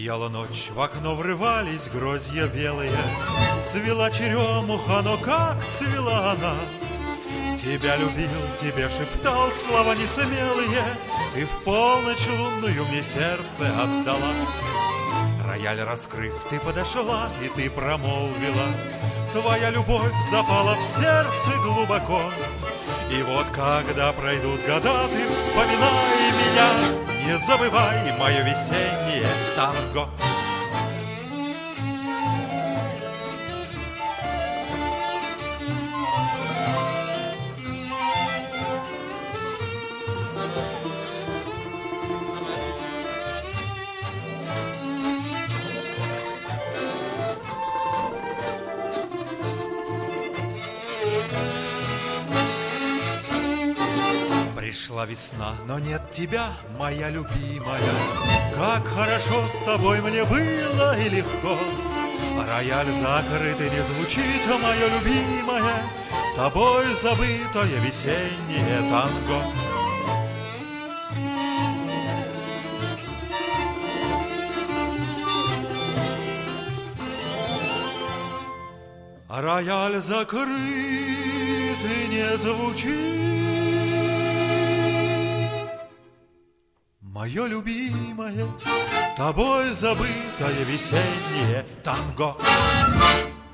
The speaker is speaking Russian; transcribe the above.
Сияла ночь, в окно врывались грозья белые, цвела черемуха, но как цвела она! Тебя любил, тебе шептал слова несмелые, ты в полночь лунную мне сердце отдала. Рояль раскрыв, ты подошла, и ты промолвила, твоя любовь запала в сердце глубоко. И вот когда пройдут года, ты вспоминай меня, не забывай мое весеннее танго. Пришла весна, но нет тебя, моя любимая. Как хорошо с тобой мне было и легко. Рояль закрыт и не звучит, моя любимая, тобой забытое весеннее танго. Рояль закрыт и не звучит, мое любимое, тобой забытое весеннее танго.